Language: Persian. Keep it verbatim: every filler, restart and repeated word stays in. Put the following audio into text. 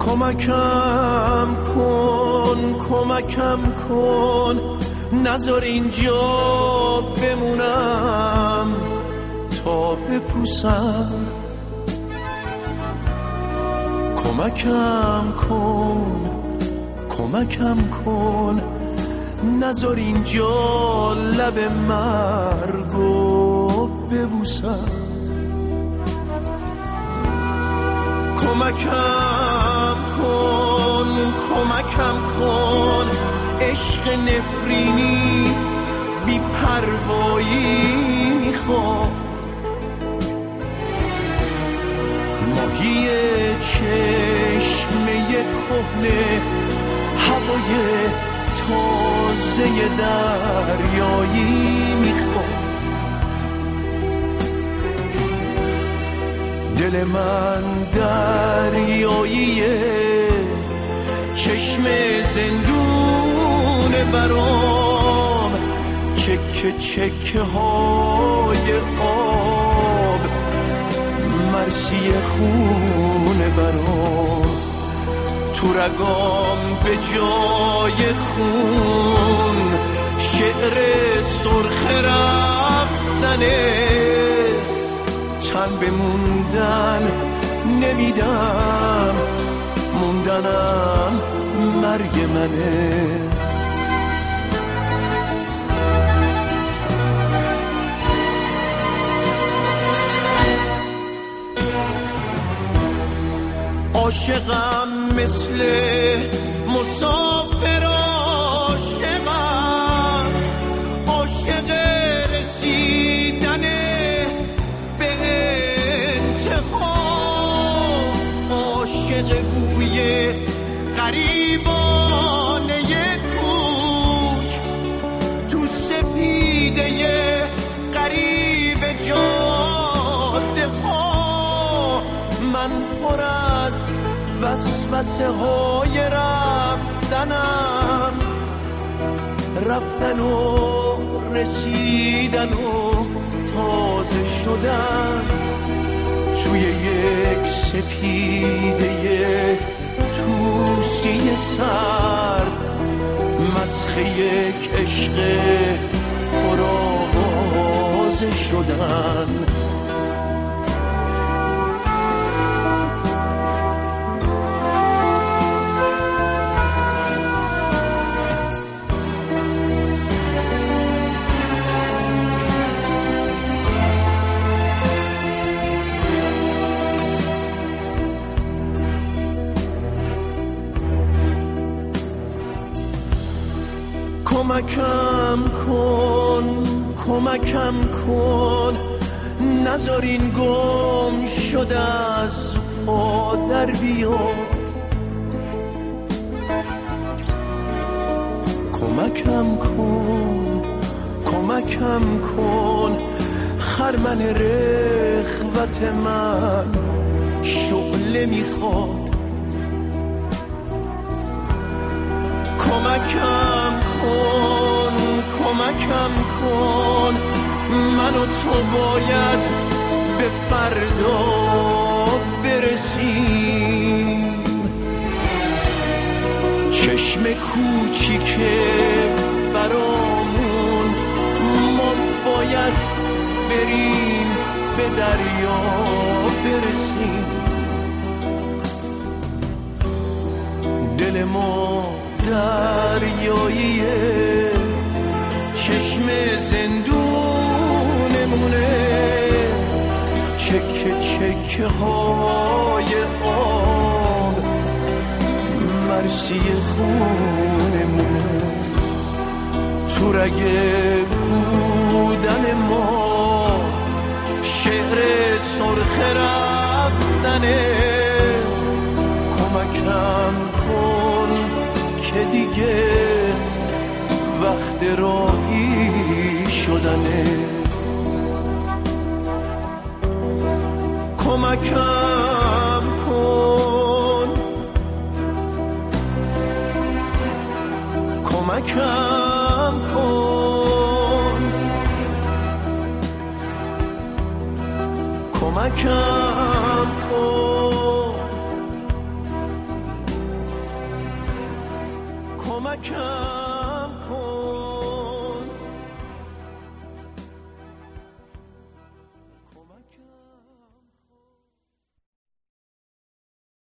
کمکم کن کمکم کن نذار اینجا بمونم تا بپوسم. کمکم کن کمکم کن نذار اینجا لب مرگو ببوسم. کمکم کن کمکم کن عشق نفرینی بی پروایی میخواد. ماهی چشمه کهنه هوای تازه دریایی میخواد. دل من دریاییه چشم زندون برام چکه چکه های آب مرسی خون برام. تو رگام به جای خون شعر سرخ رفتنه. تن بموندن نمیدم موندنم مرگ منه. عاشقم مثل مسافر عاشقم عاشق رسیدن به انتها عاشق بوی غریبانه کوچ تو سپیده غریب جاده ها. من پر از وسوسه های رفتنم رفتن و رسیدن و تازه شدن توی یک سپیده توسی سرد مسخ یک عشق پرآوازه شدن. کمکم کن کمکم کن نذار این گم شده از پا در بیاد. کمکم کن کمکم کن خرمن رخوت من شعله میخواد. کمکم کن کمکم کن من و تو باید به فردا برسیم. چشم کوچیکه برامون ما باید بریم به دریا برسیم. دل ما دریاییه چشم زندونمونه چکه چکه های آب مرسی خونمونه. تو رگه بودن ما شعر سرخ رفتنه. کمکم کن که دیگه وقت راهی شدنه. کمکم کن کمکم کن کمکم کن کمکم کن.